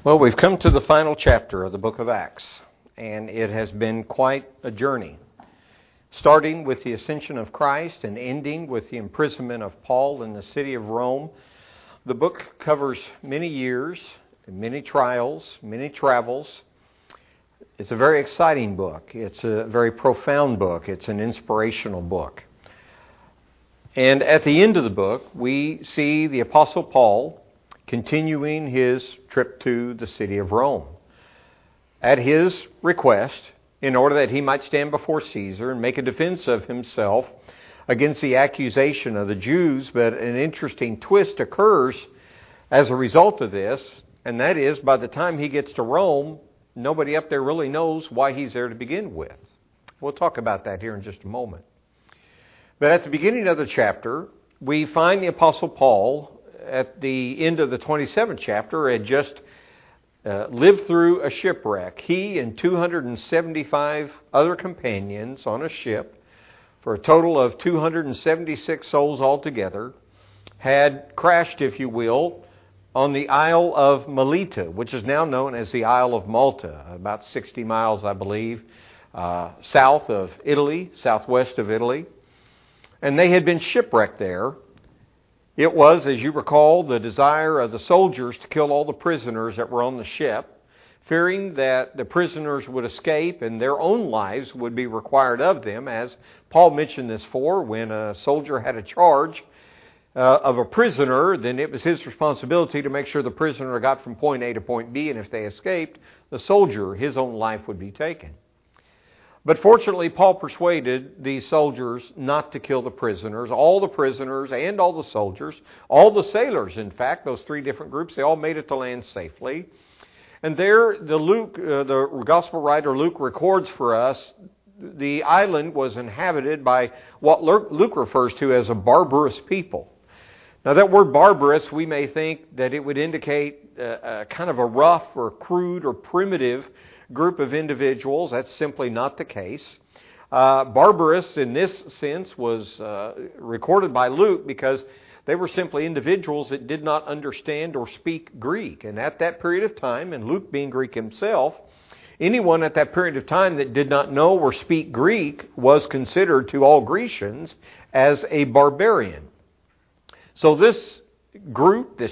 Well, we've come to the final chapter of the book of Acts, and it has been quite a journey, starting with the ascension of Christ and ending with the imprisonment of Paul in the city of Rome. The book covers many years, many trials, many travels. It's a very exciting book. It's a very profound book. It's an inspirational book. And at the end of the book, we see the Apostle Paul continuing his trip to the city of Rome. At his request, in order that he might stand before Caesar and make a defense of himself against the accusation of the Jews, but an interesting twist occurs as a result of this, and that is, by the time he gets to Rome, nobody up there really knows why he's there to begin with. We'll talk about that here in just a moment. But at the beginning of the chapter, we find the Apostle Paul at the end of the 27th chapter had just lived through a shipwreck. He and 275 other companions on a ship, for a total of 276 souls altogether, had crashed, if you will, on the Isle of Melita, which is now known as the Isle of Malta, about 60 miles, I believe, south of Italy, southwest of Italy. And they had been shipwrecked there. It was, as you recall, the desire of the soldiers to kill all the prisoners that were on the ship, fearing that the prisoners would escape and their own lives would be required of them. As Paul mentioned this for, when a soldier had a charge of a prisoner, then it was his responsibility to make sure the prisoner got from point A to point B, and if they escaped, the soldier, his own life would be taken. But fortunately, Paul persuaded these soldiers not to kill the prisoners. All the prisoners and all the soldiers, all the sailors, in fact, those three different groups, they all made it to land safely. And there, the gospel writer Luke records for us, the island was inhabited by what Luke refers to as a barbarous people. Now, that word barbarous, we may think that it would indicate kind of a rough or crude or primitive group of individuals. That's simply not the case. Barbarous in this sense was recorded by Luke because they were simply individuals that did not understand or speak Greek. And at that period of time, and Luke being Greek himself, anyone at that period of time that did not know or speak Greek was considered to all Grecians as a barbarian. So this group, this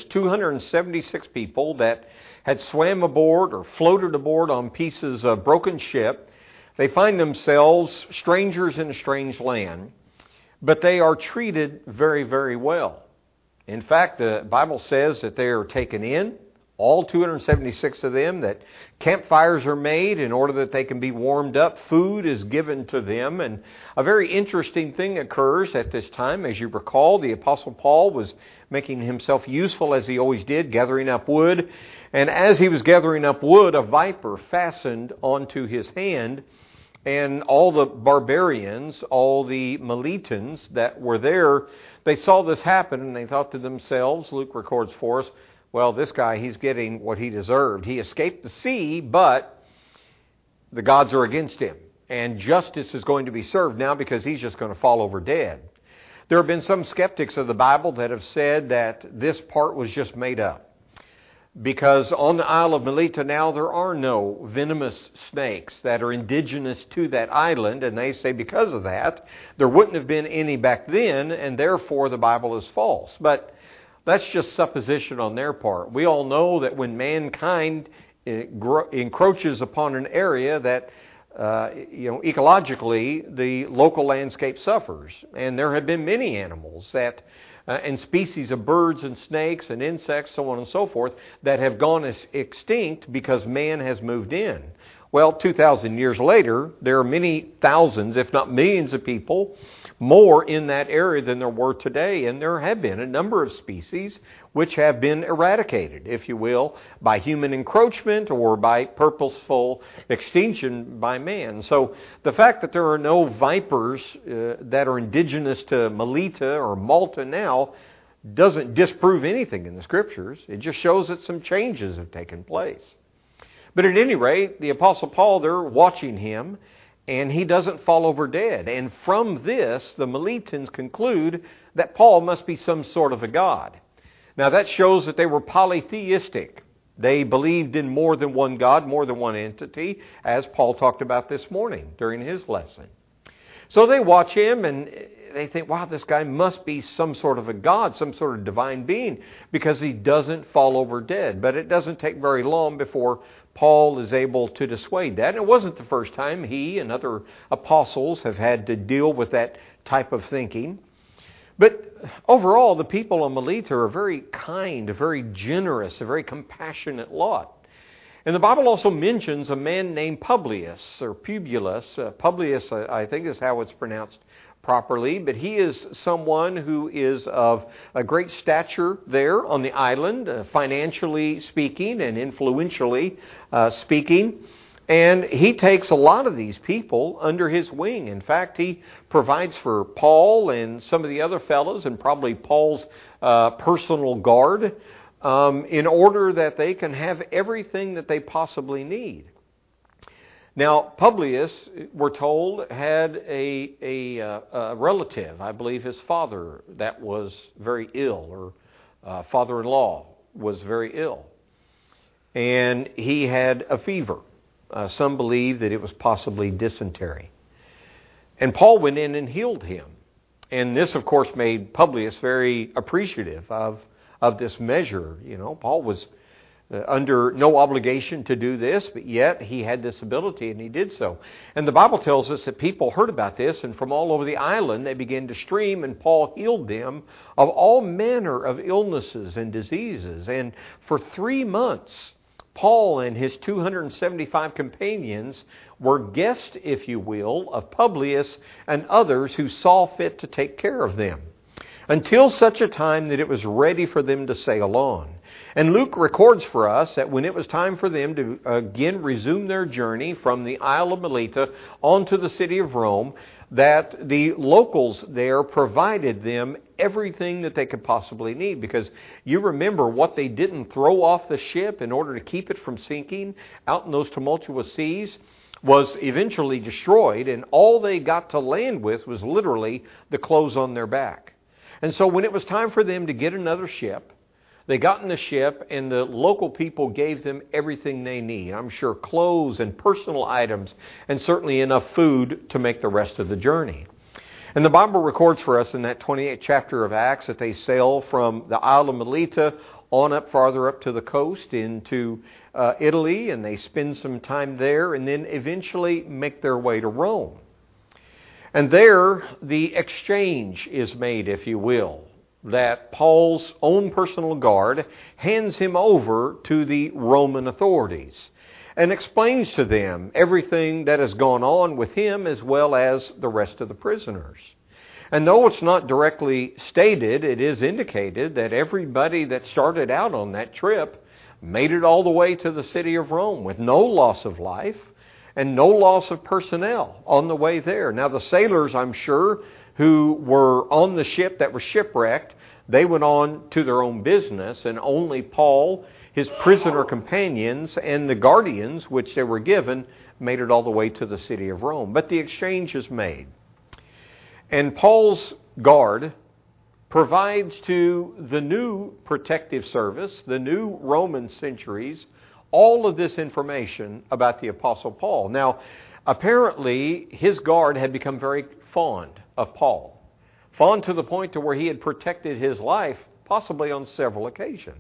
276 people that had swam aboard or floated aboard on pieces of broken ship, they find themselves strangers in a strange land, but they are treated very, very well. In fact, the Bible says that they are taken in, all 276 of them, that campfires are made in order that they can be warmed up. Food is given to them. And a very interesting thing occurs at this time. As you recall, the Apostle Paul was making himself useful as he always did, gathering up wood. And as he was gathering up wood, a viper fastened onto his hand. And all the barbarians, all the Melitans that were there, they saw this happen and they thought to themselves, Luke records for us, well, this guy, he's getting what he deserved. He escaped the sea, but the gods are against him. And justice is going to be served now because he's just going to fall over dead. There have been some skeptics of the Bible that have said that this part was just made up. Because on the Isle of Melita now, there are no venomous snakes that are indigenous to that island. And they say because of that, there wouldn't have been any back then, and therefore the Bible is false. But that's just supposition on their part. We all know that when mankind encroaches upon an area that, ecologically, the local landscape suffers. And there have been many animals that, and species of birds and snakes and insects, so on and so forth, that have gone extinct because man has moved in. Well, 2,000 years later, there are many thousands, if not millions of people, more in that area than there were today. And there have been a number of species which have been eradicated, if you will, by human encroachment or by purposeful extinction by man. So the fact that there are no vipers that are indigenous to Melita or Malta now doesn't disprove anything in the Scriptures. It just shows that some changes have taken place. But at any rate, the Apostle Paul, they're watching him, and he doesn't fall over dead. And from this, the Melitans conclude that Paul must be some sort of a god. Now that shows that they were polytheistic. They believed in more than one God, more than one entity, as Paul talked about this morning during his lesson. So they watch him and they think, wow, this guy must be some sort of a god, some sort of divine being, because he doesn't fall over dead. But it doesn't take very long before Paul is able to dissuade that. And it wasn't the first time he and other apostles have had to deal with that type of thinking. But overall, the people of Melita are very kind, very generous, a very compassionate lot. And the Bible also mentions a man named Publius, or Publius. Publius, I think is how it's pronounced properly. But he is someone who is of a great stature there on the island, financially speaking and influentially speaking. And he takes a lot of these people under his wing. In fact, he provides for Paul and some of the other fellows, and probably Paul's personal guard, in order that they can have everything that they possibly need. Now, Publius, we're told, had a relative, I believe his father, that was very ill, or father-in-law was very ill. And he had a fever. Some believe that it was possibly dysentery. And Paul went in and healed him. And this, of course, made Publius very appreciative of this measure. You know, Paul was under no obligation to do this, but yet he had this ability and he did so. And the Bible tells us that people heard about this, and from all over the island they began to stream, and Paul healed them of all manner of illnesses and diseases. And for 3 months, Paul and his 275 companions were guests, if you will, of Publius and others who saw fit to take care of them, until such a time that it was ready for them to sail on. And Luke records for us that when it was time for them to again resume their journey from the Isle of Melita onto the city of Rome, that the locals there provided them everything that they could possibly need. Because you remember, what they didn't throw off the ship in order to keep it from sinking out in those tumultuous seas was eventually destroyed, and all they got to land with was literally the clothes on their back. And so when it was time for them to get another ship, they got in the ship, and the local people gave them everything they need. I'm sure clothes and personal items, and certainly enough food to make the rest of the journey. And the Bible records for us in that 28th chapter of Acts that they sail from the Isle of Melita on up farther up to the coast into Italy, and they spend some time there, and then eventually make their way to Rome. And there the exchange is made, if you will, that Paul's own personal guard hands him over to the Roman authorities and explains to them everything that has gone on with him as well as the rest of the prisoners. And though it's not directly stated, it is indicated that everybody that started out on that trip made it all the way to the city of Rome with no loss of life and no loss of personnel on the way there. Now, the sailors, I'm sure, who were on the ship that was shipwrecked, they went on to their own business, and only Paul, his prisoner companions, and the guardians which they were given made it all the way to the city of Rome. But the exchange is made. And Paul's guard provides to the new protective service, the new Roman centuries, all of this information about the Apostle Paul. Now, apparently, his guard had become very fond of Paul. Fond to the point to where he had protected his life, possibly on several occasions.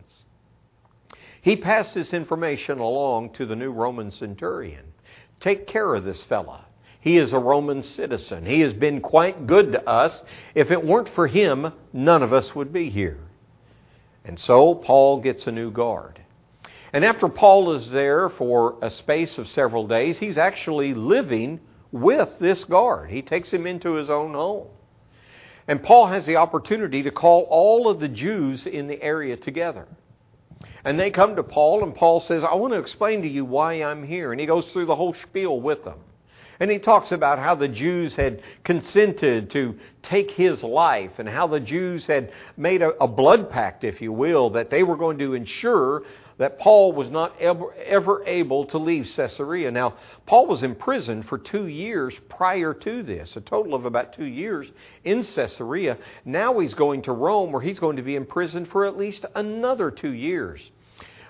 He passed this information along to the new Roman centurion. Take care of this fella. He is a Roman citizen. He has been quite good to us. If it weren't for him, none of us would be here. And so Paul gets a new guard. And after Paul is there for a space of several days, he's actually living with this guard. He takes him into his own home. And Paul has the opportunity to call all of the Jews in the area together. And they come to Paul, and Paul says, I want to explain to you why I'm here. And he goes through the whole spiel with them. And he talks about how the Jews had consented to take his life, and how the Jews had made a blood pact, if you will, that they were going to ensure that Paul was not ever able to leave Caesarea. Now, Paul was imprisoned for 2 years prior to this, a total of about 2 years in Caesarea. Now he's going to Rome, where he's going to be imprisoned for at least another 2 years.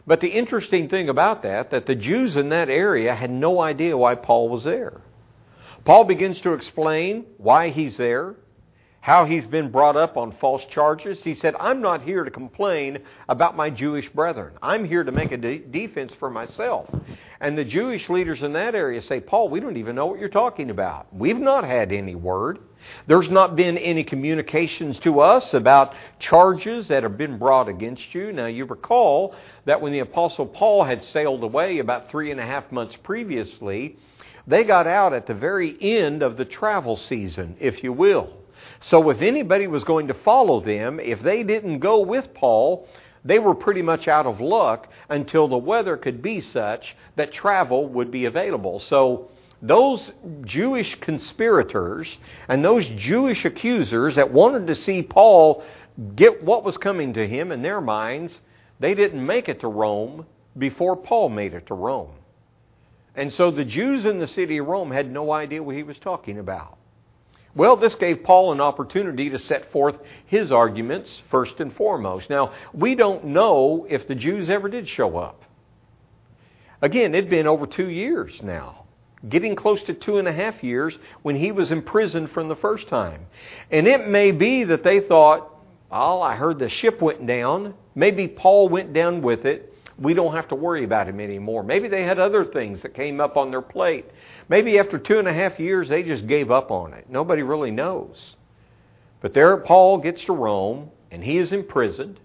But the interesting thing about that the Jews in that area had no idea why Paul was there. Paul begins to explain why he's there, how he's been brought up on false charges. He said, I'm not here to complain about my Jewish brethren. I'm here to make a defense for myself. And the Jewish leaders in that area say, Paul, we don't even know what you're talking about. We've not had any word. There's not been any communications to us about charges that have been brought against you. Now, you recall that when the Apostle Paul had sailed away about 3.5 months previously, they got out at the very end of the travel season, if you will. So if anybody was going to follow them, if they didn't go with Paul, they were pretty much out of luck until the weather could be such that travel would be available. So those Jewish conspirators and those Jewish accusers that wanted to see Paul get what was coming to him in their minds, they didn't make it to Rome before Paul made it to Rome. And so the Jews in the city of Rome had no idea what he was talking about. Well, this gave Paul an opportunity to set forth his arguments first and foremost. Now, we don't know if the Jews ever did show up. Again, it'd been over 2 years now, getting close to 2.5 years when he was imprisoned from the first time. And it may be that they thought, oh, I heard the ship went down. Maybe Paul went down with it. We don't have to worry about him anymore. Maybe they had other things that came up on their plate. Maybe after 2.5 years, they just gave up on it. Nobody really knows. But there Paul gets to Rome, and he is imprisoned.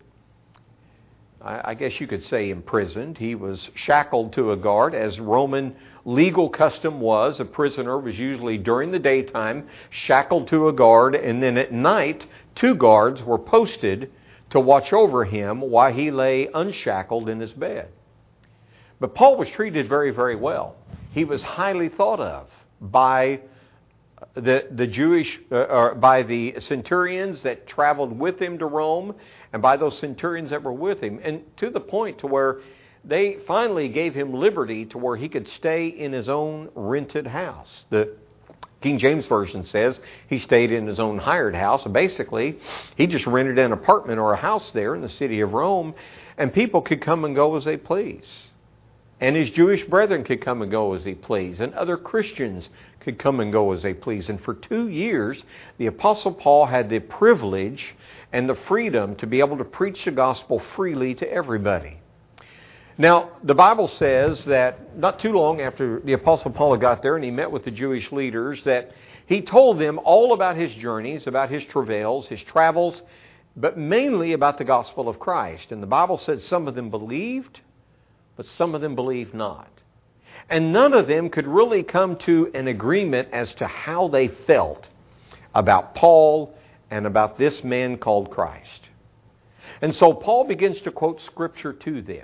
I guess you could say imprisoned. He was shackled to a guard, as Roman legal custom was. A prisoner was usually during the daytime shackled to a guard, and then at night 2 guards were posted to watch over him while he lay unshackled in his bed. But Paul was treated very, very well. He was highly thought of by the Jewish, or by the centurions that traveled with him to Rome, and by those centurions that were with him, and to the point to where they finally gave him liberty to where he could stay in his own rented house. The King James Version says he stayed in his own hired house. Basically, he just rented an apartment or a house there in the city of Rome, and people could come and go as they please. And his Jewish brethren could come and go as they please, and other Christians could come and go as they please. And for 2 years, the Apostle Paul had the privilege and the freedom to be able to preach the gospel freely to everybody. Now, the Bible says that not too long after the Apostle Paul got there and he met with the Jewish leaders, that he told them all about his journeys, about his travails, his travels, but mainly about the gospel of Christ. And the Bible said some of them believed, but some of them believed not. And none of them could really come to an agreement as to how they felt about Paul and about this man called Christ. And so Paul begins to quote Scripture to them.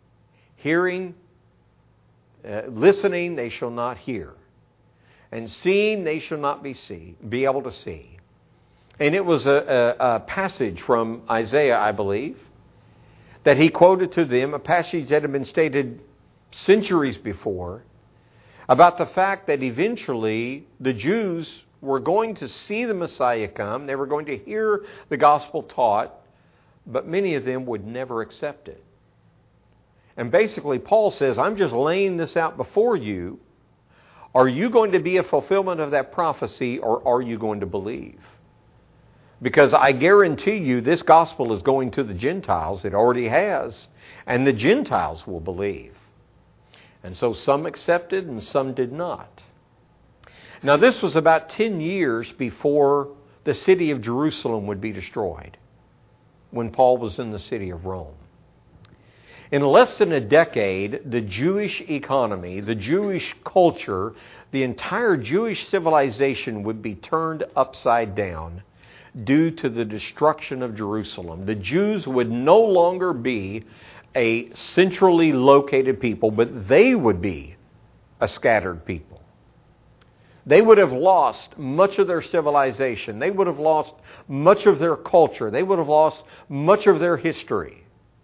Listening, they shall not hear. And seeing, they shall not be able to see. And it was a passage from Isaiah, I believe, that he quoted to them, a passage that had been stated centuries before, about the fact that eventually the Jews were going to see the Messiah come. They were going to hear the gospel taught, but many of them would never accept it. And basically, Paul says, I'm just laying this out before you. Are you going to be a fulfillment of that prophecy, or are you going to believe? Because I guarantee you this gospel is going to the Gentiles. It already has. And the Gentiles will believe. And so some accepted and some did not. Now this was about 10 years before the city of Jerusalem would be destroyed, when Paul was in the city of Rome. In less than a decade, the Jewish economy, the Jewish culture, the entire Jewish civilization would be turned upside down due to the destruction of Jerusalem. The Jews would no longer be a centrally located people, but they would be a scattered people. They would have lost much of their civilization. They would have lost much of their culture. They would have lost much of their history.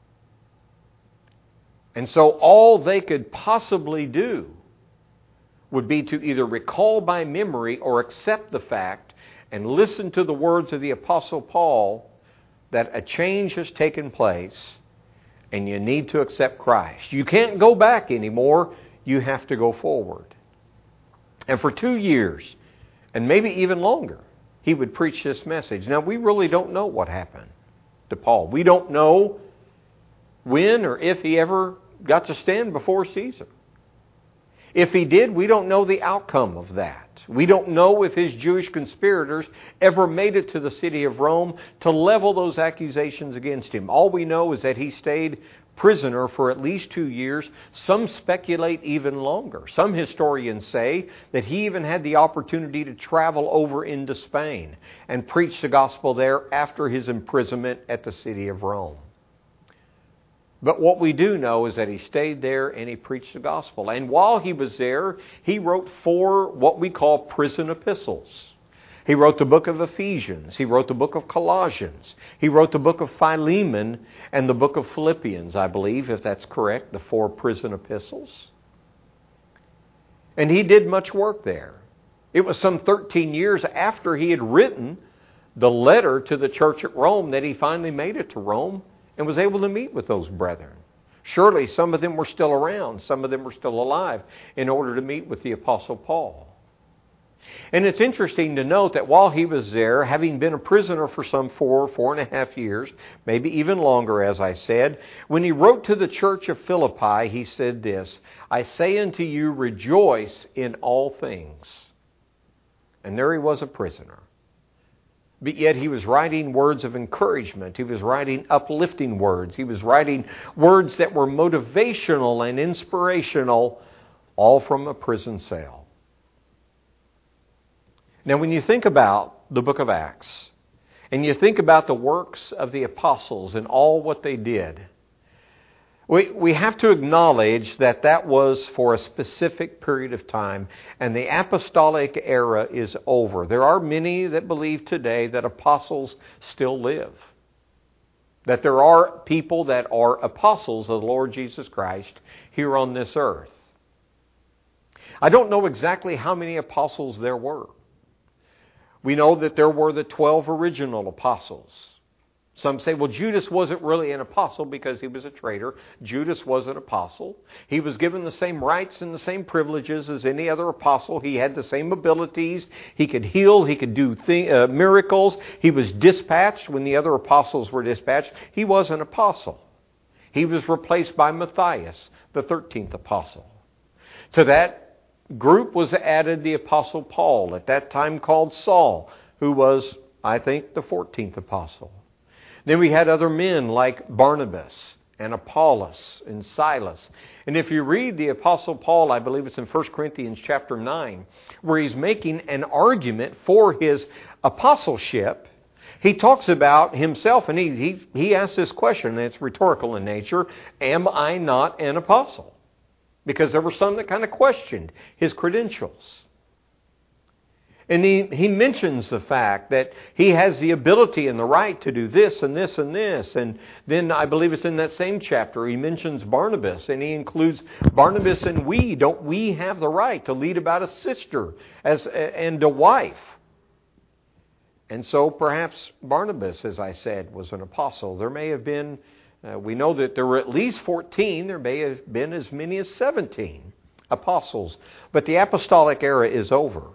And so all they could possibly do would be to either recall by memory or accept the fact and listen to the words of the Apostle Paul that a change has taken place and you need to accept Christ. You can't go back anymore. You have to go forward. And for 2 years, and maybe even longer, he would preach this message. Now, we really don't know what happened to Paul. We don't know when or if he ever got to stand before Caesar. If he did, we don't know the outcome of that. We don't know if his Jewish conspirators ever made it to the city of Rome to level those accusations against him. All we know is that he stayed prisoner for at least 2 years. Some speculate even longer. Some historians say that he even had the opportunity to travel over into Spain and preach the gospel there after his imprisonment at the city of Rome. But what we do know is that he stayed there and he preached the gospel. And while he was there, he wrote 4 what we call prison epistles. He wrote the book of Ephesians. He wrote the book of Colossians. He wrote the book of Philemon and the book of Philippians, I believe, if that's correct, the 4 prison epistles. And he did much work there. It was some 13 years after he had written the letter to the church at Rome that he finally made it to Rome and was able to meet with those brethren. Surely some of them were still around, some of them were still alive, in order to meet with the Apostle Paul. And it's interesting to note that while he was there, having been a prisoner for some 4.5 years, maybe even longer, as I said, when he wrote to the church of Philippi, he said this, "I say unto you, rejoice in all things." And there he was, a prisoner. But yet he was writing words of encouragement. He was writing uplifting words. He was writing words that were motivational and inspirational, all from a prison cell. Now, when you think about the book of Acts, and you think about the works of the apostles and all what they did, we have to acknowledge that that was for a specific period of time, and the apostolic era is over. There are many that believe today that apostles still live, that there are people that are apostles of the Lord Jesus Christ here on this earth. I don't know exactly how many apostles there were. We know that there were the 12 original apostles. Some say, well, Judas wasn't really an apostle because he was a traitor. Judas was an apostle. He was given the same rights and the same privileges as any other apostle. He had the same abilities. He could heal. He could do miracles. He was dispatched when the other apostles were dispatched. He was an apostle. He was replaced by Matthias, the 13th apostle. To that group was added the apostle Paul, at that time called Saul, who was, I think, the 14th apostle. Then we had other men like Barnabas and Apollos and Silas. And if you read the Apostle Paul, I believe it's in 1 Corinthians chapter 9, where he's making an argument for his apostleship, he talks about himself and he asks this question, and it's rhetorical in nature, am I not an apostle? Because there were some that kind of questioned his credentials. And he mentions the fact that he has the ability and the right to do this and this and this. And then I believe it's in that same chapter he mentions Barnabas, and he includes Barnabas and we. Don't we have the right to lead about a sister and a wife? And so perhaps Barnabas, as I said, was an apostle. There may have been, we know that there were at least 14. There may have been as many as 17 apostles. But the apostolic era is over.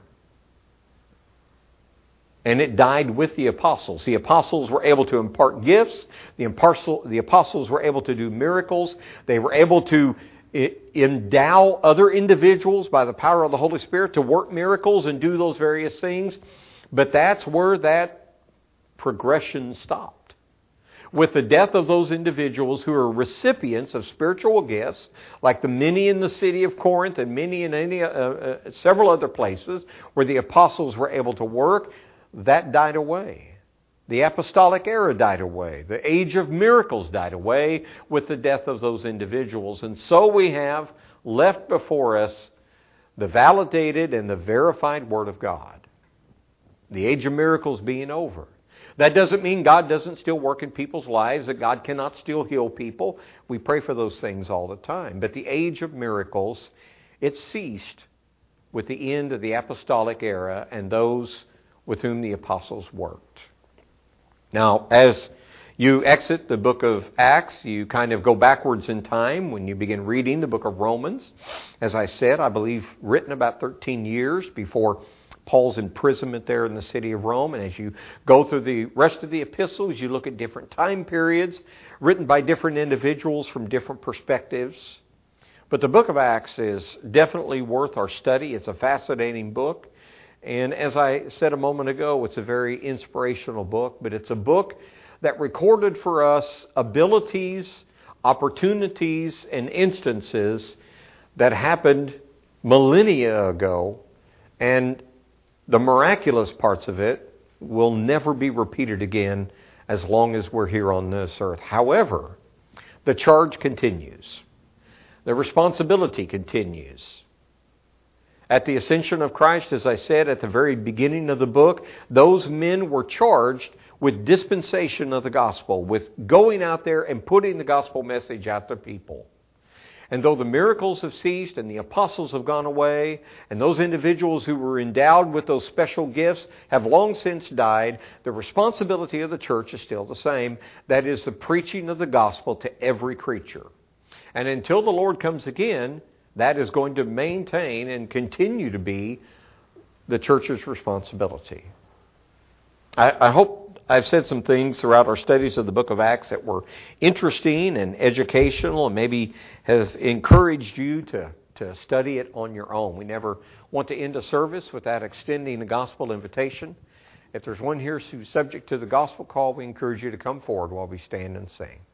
And it died with the apostles. The apostles were able to impart gifts. The apostles were able to do miracles. They were able to endow other individuals by the power of the Holy Spirit to work miracles and do those various things. But that's where that progression stopped. With the death of those individuals who are recipients of spiritual gifts, like the many in the city of Corinth and many in several other places where the apostles were able to work, that died away. The apostolic era died away. The age of miracles died away with the death of those individuals. And so we have left before us the validated and the verified Word of God. The age of miracles being over. That doesn't mean God doesn't still work in people's lives, that God cannot still heal people. We pray for those things all the time. But the age of miracles, it ceased with the end of the apostolic era and those with whom the apostles worked. Now, as You exit the book of Acts, you kind of go backwards in time when you begin reading the book of Romans. As I said, I believe written about 13 years before Paul's imprisonment there in the city of Rome. And as you go through the rest of the epistles, you look at different time periods written by different individuals from different perspectives. But the book of Acts is definitely worth our study. It's a fascinating book. And as I said a moment ago, it's a very inspirational book, but it's a book that recorded for us abilities, opportunities, and instances that happened millennia ago, and the miraculous parts of it will never be repeated again as long as we're here on this earth. However, the charge continues. The responsibility continues. At the ascension of Christ, as I said at the very beginning of the book, those men were charged with dispensation of the gospel, with going out there and putting the gospel message out to people. And though the miracles have ceased and the apostles have gone away, and those individuals who were endowed with those special gifts have long since died, the responsibility of the church is still the same. That is the preaching of the gospel to every creature. And until the Lord comes again, that is going to maintain and continue to be the church's responsibility. I hope I've said some things throughout our studies of the book of Acts that were interesting and educational and maybe have encouraged you to study it on your own. We never want to end a service without extending the gospel invitation. If there's one here who's subject to the gospel call, we encourage you to come forward while we stand and sing.